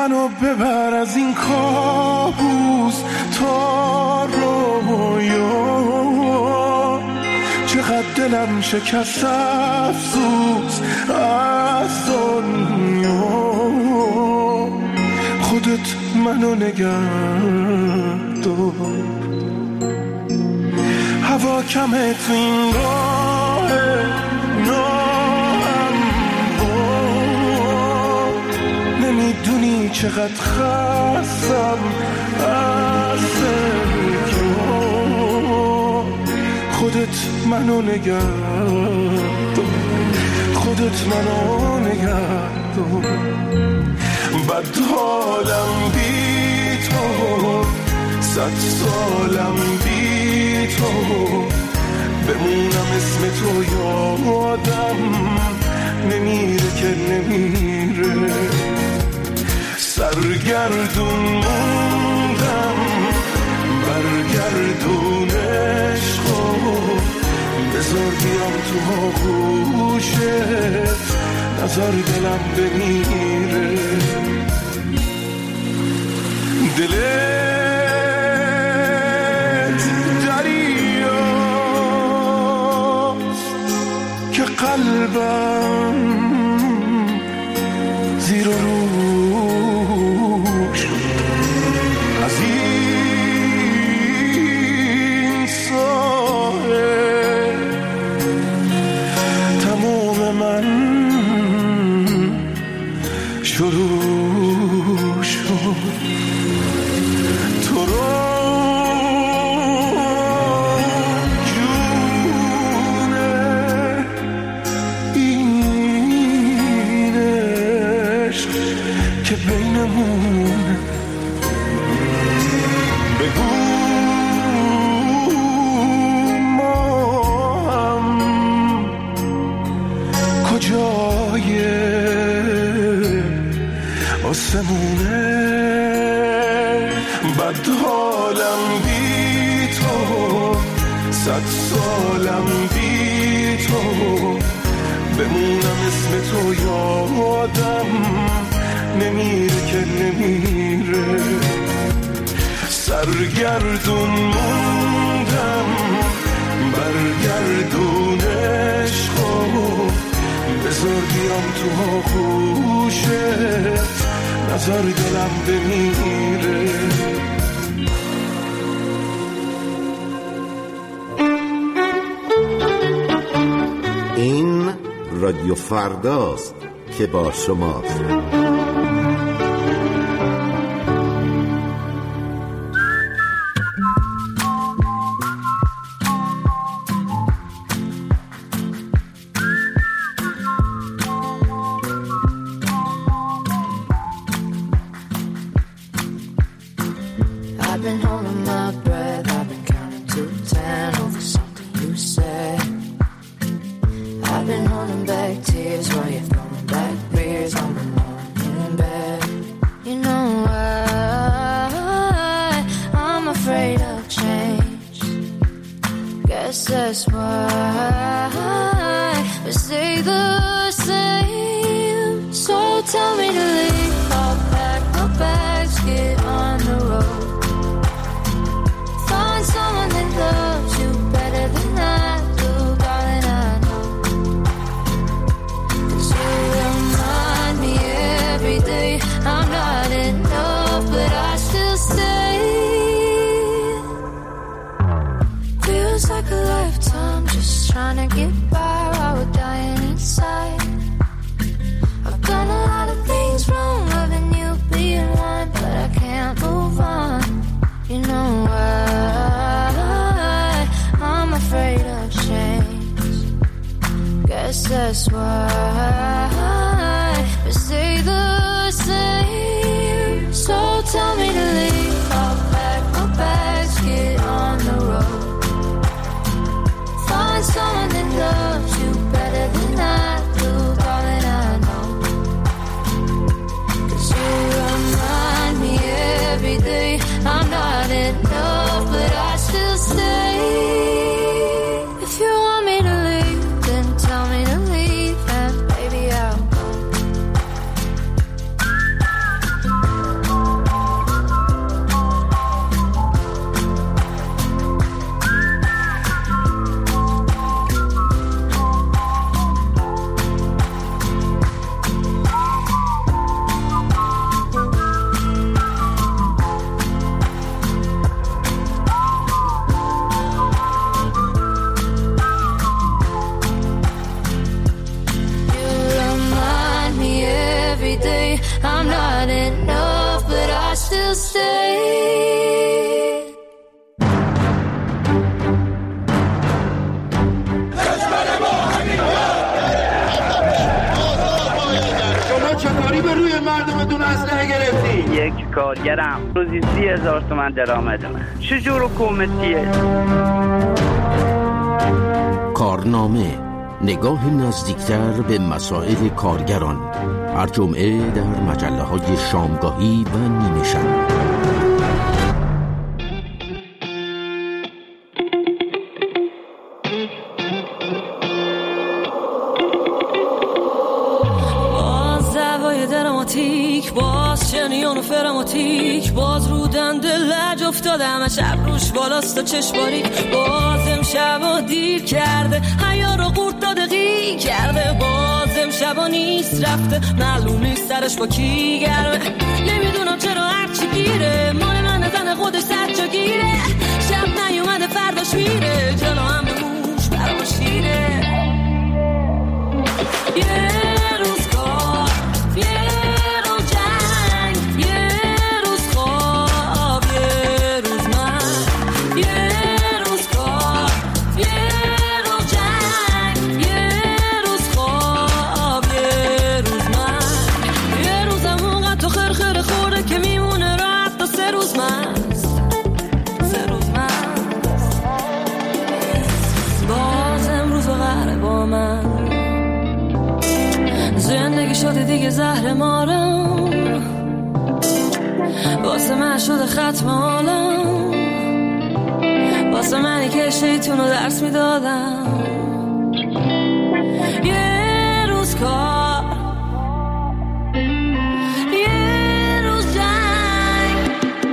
منو ببر از این کابوس تا رویا، چقدر دلم شکست افسوس از دنیا. خودت منو نگه دار، هوا کمه تو این راه نمیدونی چقدر خستم از سرگیا. خودت منو نگه دار، خودت منو نگه دار. بد حالم بی تو، 100 سالم بی تو، بمونم اسم تو یادم نمیره که نمیره. سرگردون موندم برگردون عشقو، بذار بیام تو آغوشت، نظر دلم بمیره. دلت دریاست که قلبم زیر و رو شد. از این ساحل تمام من شروع شد. تو رو جونه این عشق که بینمون، بگو ما هم کجای آسمونه. بد حالم بی تو، 100 سالم بی تو، بمونم اسم تو یادم نمیره که نمیره. سرگردون موندم برگردون عشقو، بذار بیام تو آغوشت، نظر دلم بمیره. این رادیو فرداست که با شماست. That's why we stay the same. So tell me to leave. I'll pack my bags, get on the road. Find someone that loves you better than I do, darling, I know. 'Cause you remind me every day I'm not enough, but I still stay. If you want me to leave, then tell me to leave, and baby I'll go. stay. چطوری به روی مردمتون اسلحه گرفتی؟ یک کارگرم روزی 30,000 تومان درآمدمه. چجور حکومتیه؟ کارنامه، نگاه نزدیکتر به مسائل کارگران، هر جمعه در مجله‌های شامگاهی و نیمه شب. باز شنیان و فراماتیک، باز رو دنده لج افتاده همه شب روش بالاست و چشماریک. باز امشبا دیر کرده حیا رو قورت داده غی کرده. باز امشبا نیست رفته معلوم نیست سرش با کی گرمه. نمیدونم چرا هرچی گیره مال من زن خودش سرچا گیره. شب نیومده فرداش میره جلو هم موش برا شیره. یه روز کار شده دیگه زهر مارم، واسه من شده ختم عالم، واسه منی که شیطون رو درس میدادم. یه روز کار یه روز جنگ.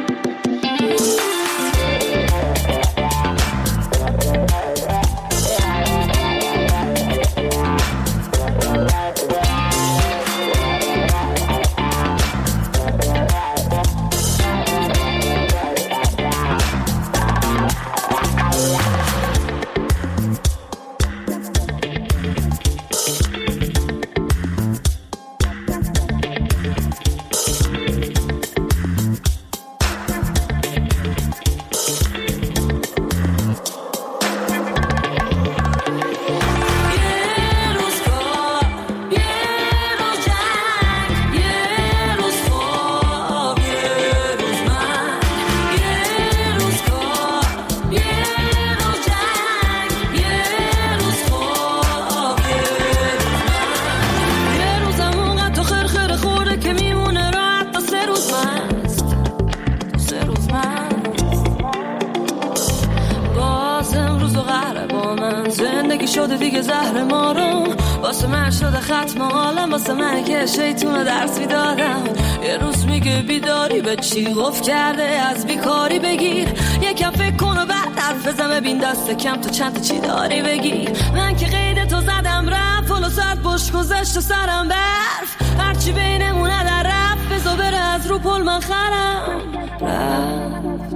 شده دیگه زهر مارم، واسه من شده ختم عالم، واسه من که شیطون درس میدادم. یه روز میگه بیداری به چی گفت کرده از بیکاری بگیر، یکم فکر کن و بعد حرف بزن ببین دست کم تو چند تا چی داری بگیر. من که قید تو زدم رفت فلو ساعت بش گذشت و سرم برف، هرچی بینمونه در رفت بزا بره از رو پل من خرم رفت.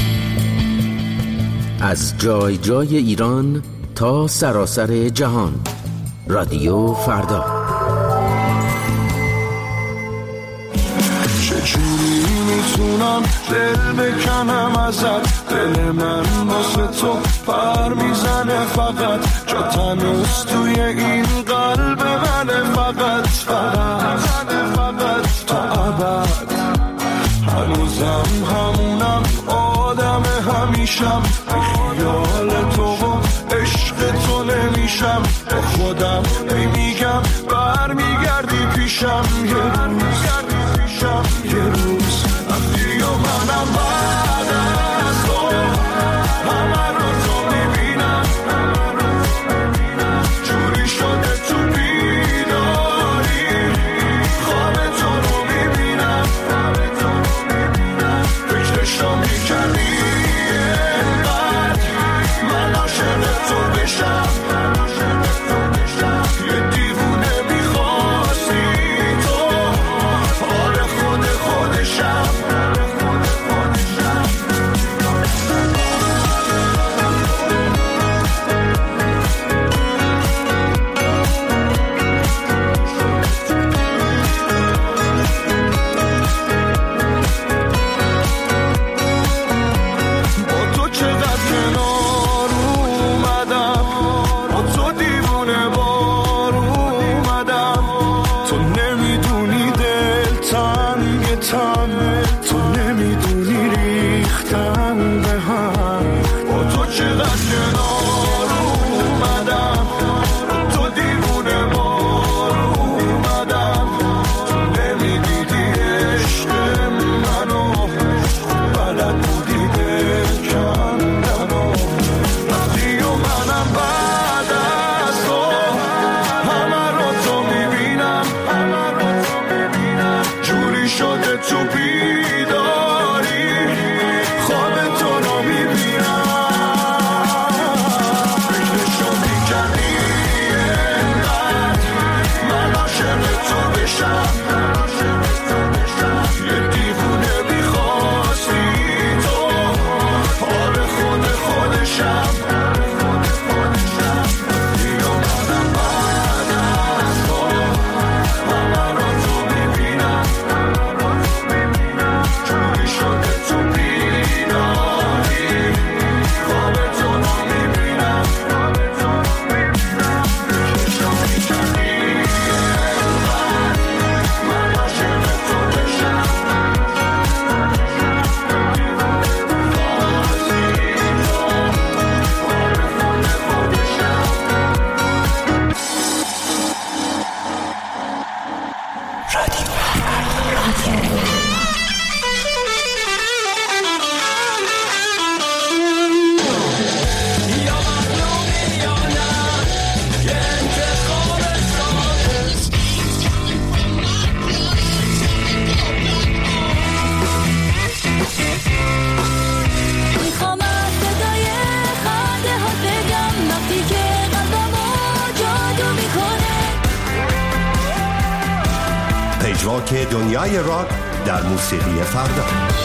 از جای جای ایران تا سراسر جهان، رادیو فردا. چجوری میتونم دل بکنم ازت، دل من واسه تو پر میزنه فقط، جا تنوز توی این قلب منه فقط تا ابد. هنوزم همونم آدم همیشم، بی خیال تو و عشق تو نمیشم، با خودم میگم برمیگردی پیشم. یه روز وقتی و منم بعد از تو همه رو تو میبینم، جوری شده تو بیداری خواب تو رو میبینم، فکرشو میکردی اینقدر من عاشق تو بشم، یه دیوونه میخواستی تو مجراک دنیای راک در موسیقی فردا.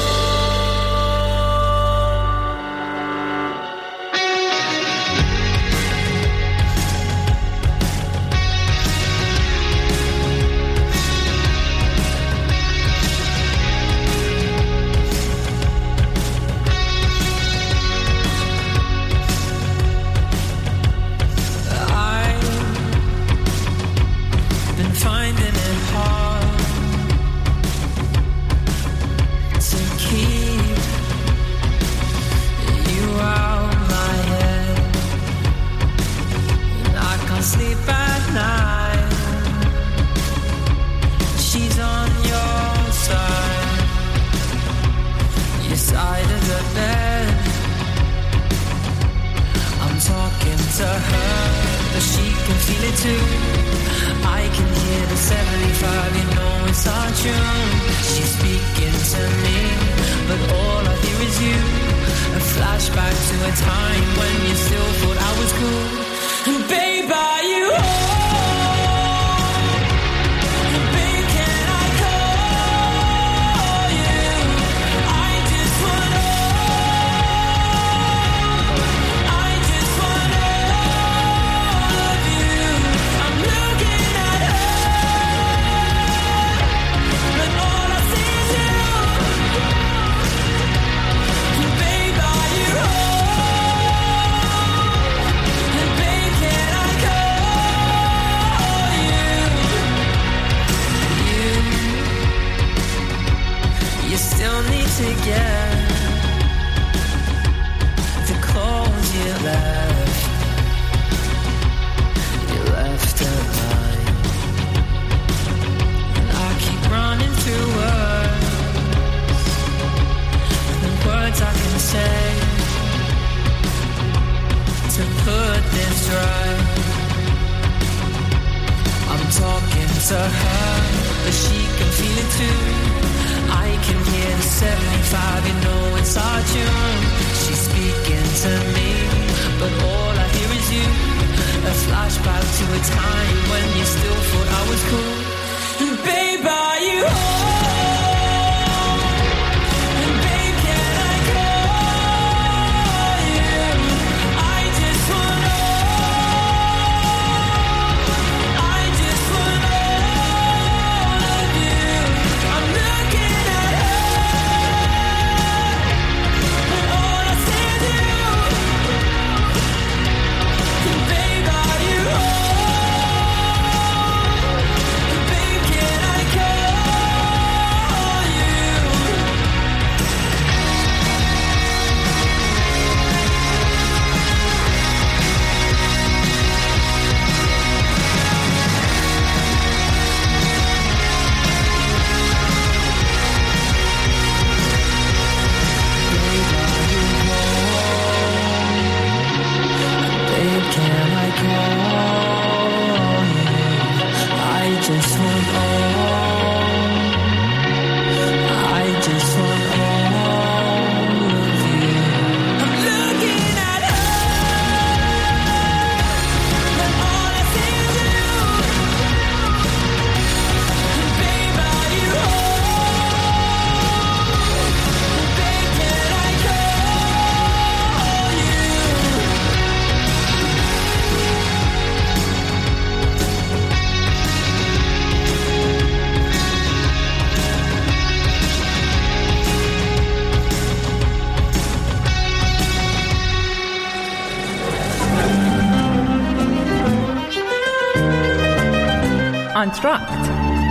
آنتراکت،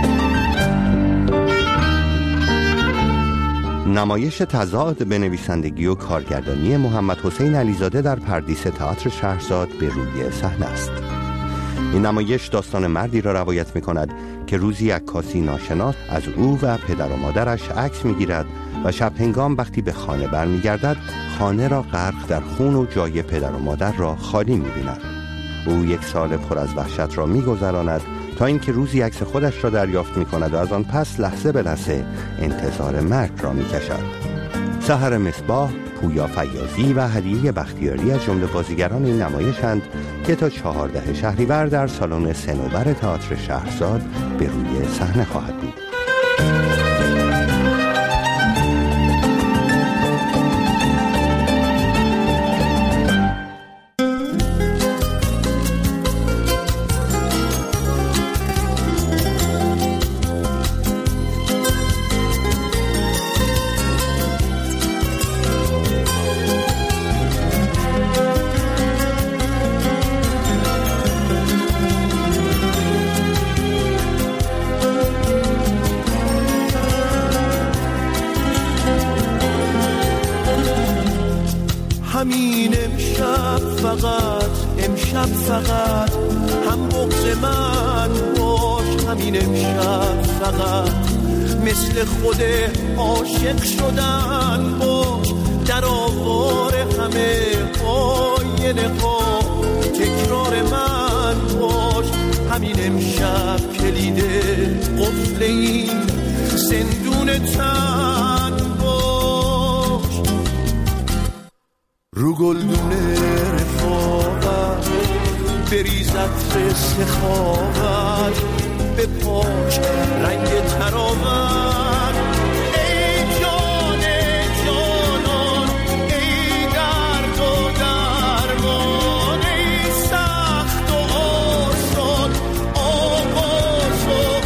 نمایش تضاد به نویسندگی و کارگردانی محمد حسین علیزاده در پردیس تئاتر شهرزاد به روی صحنه است. این نمایش داستان مردی را روایت می کند که روزی عکاسی ناشناس از او و پدر و مادرش عکس می گیرد و شب هنگام وقتی به خانه برمی گردد خانه را غرق در خون و جای پدر و مادر را خالی می بیند. او 1 سال پر از وحشت را می گذراند تا اینکه روزی عکس خودش را دریافت می کند و از آن پس لحظه به لحظه انتظار مرگ را می کشد. سحر مصباح، پویا فیاضی و هدیه بختیاری از جمله بازیگران این نمایشند که تا 14 شهریور در سالن صنوبر تئاتر شهرزاد به روی صحنه خواهد بود. امشب فقط هم بغض من باش، همین امشب فقط مثل خود عاشق شدن باش، در آوار همه آینه ها تکرار من باش، همین امشب کلید قفل این زندون تن باش. رو گلدونه رفاقت بریز عطر سخاوت، به پاش رنگ تراوت، ای جان جانان، ای درد و درمان، ای سخت و آسان، آغاز و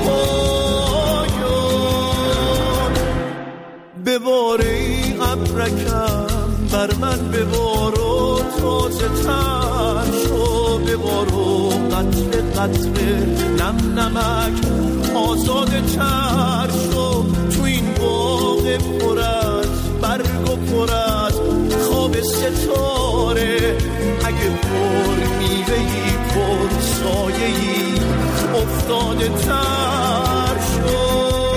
پایان. ببار ای ابرکم بر من، ببار و تازه تر شو، ببار و قطره قطره نم نمک آزاده تر شو، تو این باغ پر از برگ و پر از خواب ستاره، اگه پر میوهی پر سایه‌ای افتاده تر شو.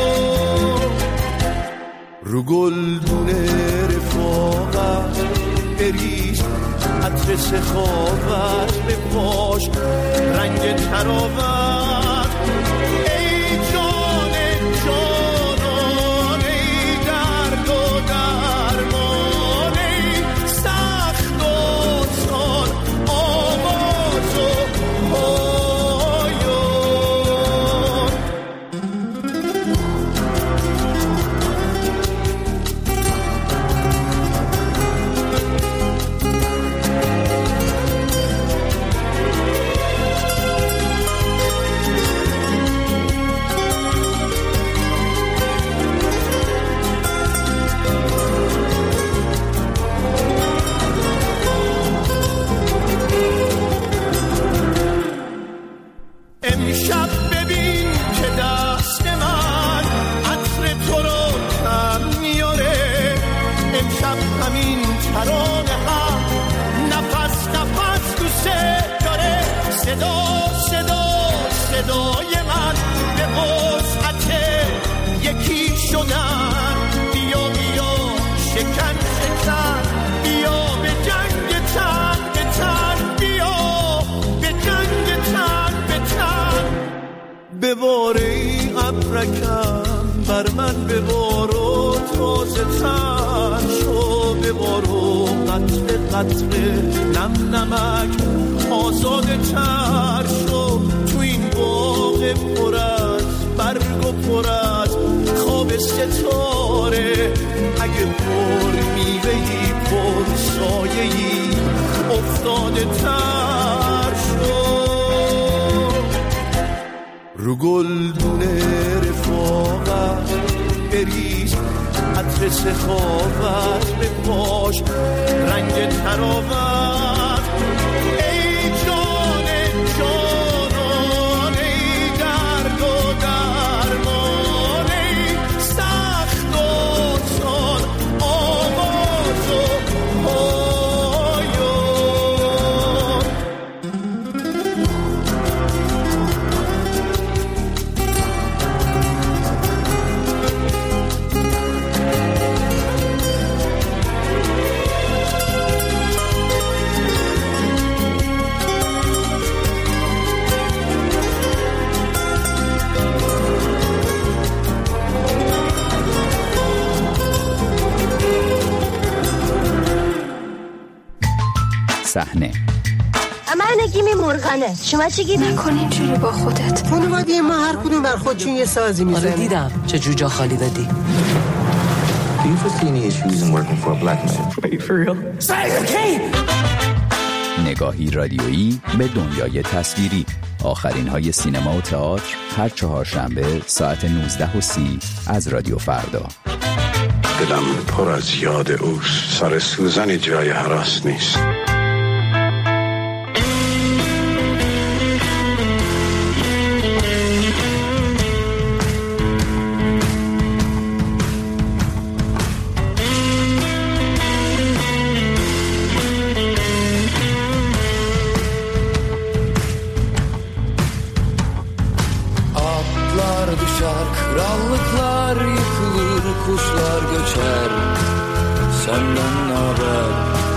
رو گلدونه رفاقت بریز عطر سخاوت، به پاش رنگ تراوت، ای جان جانان، ای درد و درمان، ای سخت و سان، آواز و پایان. امشب ببین که دست من عطر تو رو کم میاره، امشب همین ترانه هم نفس نفس دوست داره، صدا صدا صدای من به وسعت یکی شدن، بیا بیا شکن شکن، بیا به جنگ تن به تن، بیا به جنگ تن به تن. ببار ای ابرکم بر من، ببار و تازه تر شو، ببار و قطره قطره نم نمک آزاده تر شو، تو این باغ پر از برگ و پر از خواب ستاره، اگه پر میوهی پر سایه‌ای افتاده تر شو. رو گلدونه رفاقت بریز عطر سخاوت، به پاش رنگ تراوت، ای جان جانان، ای درد و درمان، ای سخت و سان، آواز و پایان. صحنه. من زندگی مرغنه. شما چی گید؟ نکن اینجوری با خودت. خانواده ما هر کدوم بر خودشون یه سازی میزنه. آره دیدم چه جوجا خالی دادی. Do you foresee any issues in working for a black man? Wait, for real? نگاهی رادیویی به دنیای تصویری. آخرین های سینما و تئاتر هر چهارشنبه ساعت 19:30 از رادیو فردا. دلم پر از یاد اوست. سر سوزن جای هراس نیست. Krallıklar yıkılır, kuşlar göçer. Senden naber?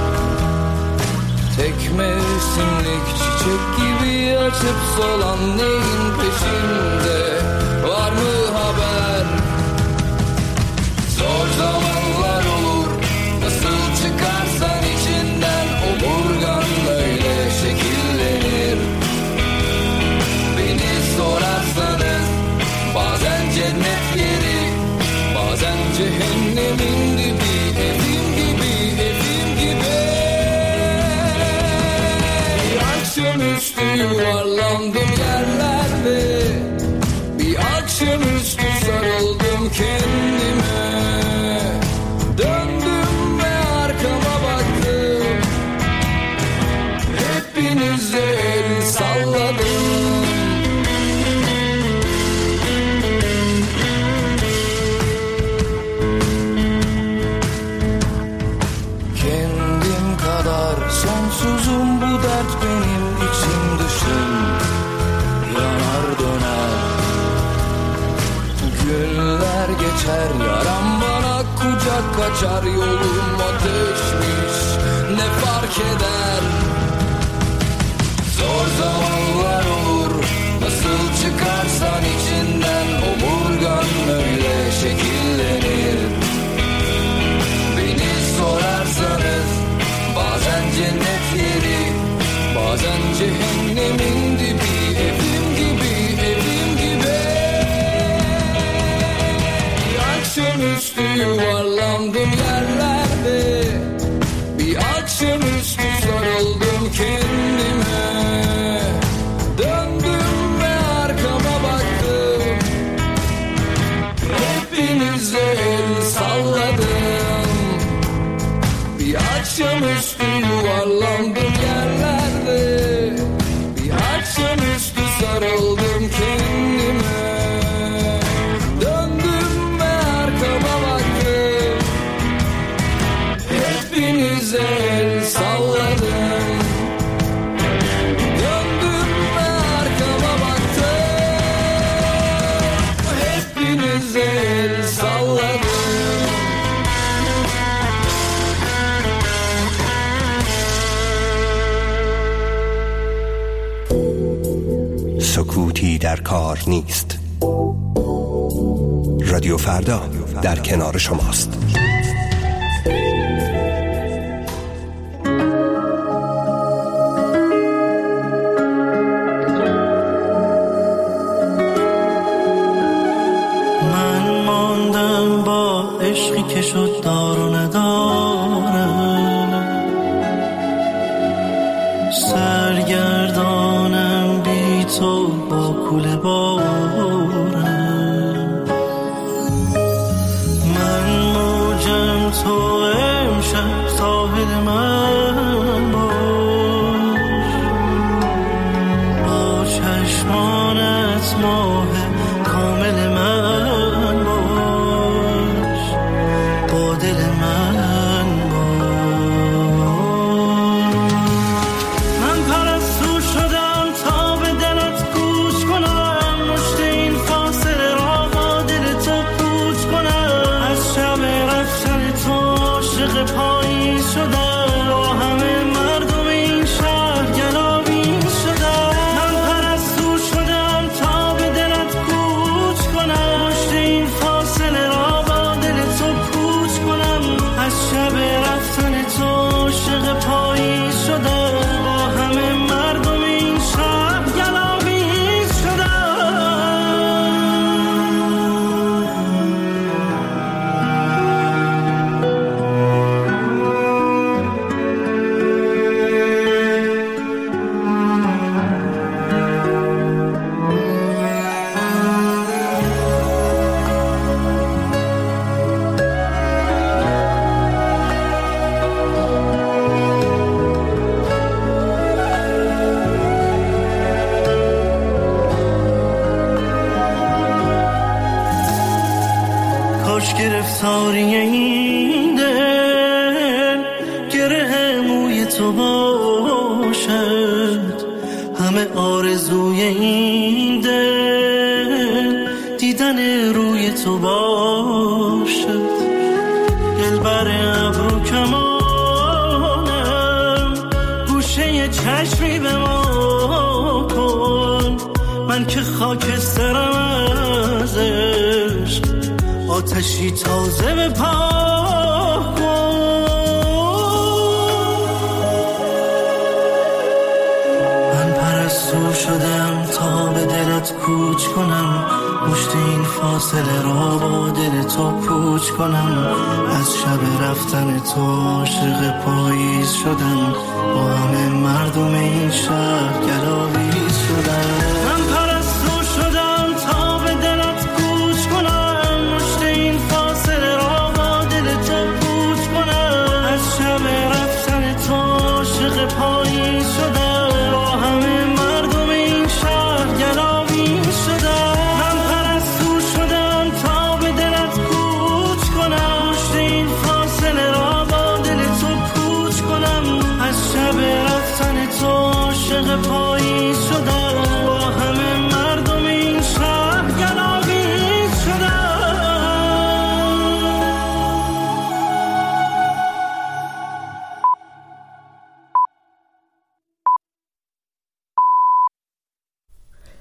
Tek mevsimlik çiçek gibi açıp solan neyin peşinde? Var mı haber? Zor zamanlar olur, nasıl çıkarsan içinden omurgan böyle şekillenir. Beni sorarsanız bazen cennet yeri, bazen cehennemin dibi, evim gibi, evim gibi. Bir akşamüstü yuvarlandım yerlerde, bir akşamüstü sarıldım kendime. Döndüm ve arkama baktım, hepinize el salladım. Sonsuzum bu dert benim içim dışım, yanar döner. Günler geçer, yaram bana kucak kaçar. Yolum ateşmiş, ne fark eder? Zor zamanlar olur, nasıl çıkarsan içinden omurgan öyle şekillenir. Beni sorarsanız bazen cennet yeri, bazen cehennemin dibi, evim gibi, evim gibi. Bir akşamüstü yuvarlandım yerlerde, bir akşamüstü sarıldım kendime. Döndüm ve arkama baktım, hepinize el salladım. Bir akşamüstü yuvarlandım yerlerde, bir akşamüstü sarıldım kendime. Döndüm ve arkama baktım, hepinize el salladım. Döndüm ve arkama baktım, hepinize el salladım. سکوتی در کار نیست. رادیو فردا در کنار شماست. من ماندم با عشقی که شد دار و نداره، سرگردانم بی تو با کوله باره. من موجم تو امشب ساحل من باش، با چشمانت ماه کامل من باش، با دل من باش. من پرستو شدم تا به دلت گوش کنم، مشت تاری این دل گره موی تو باشد، همه آرزوی این دل دیدن روی تو باشد. دلبر ابرو کمانم گوشه چشمی به ما کن، من که خاکسترم از عشق، آتشی تازه به پا کن. من پرستو شدم تا به دلت کوچ کنم، مشت این فاصله را با دل تو پوچ کنم. از شب رفتن تو عاشق پاییز شدم، با همه مردم این شهر گلاویز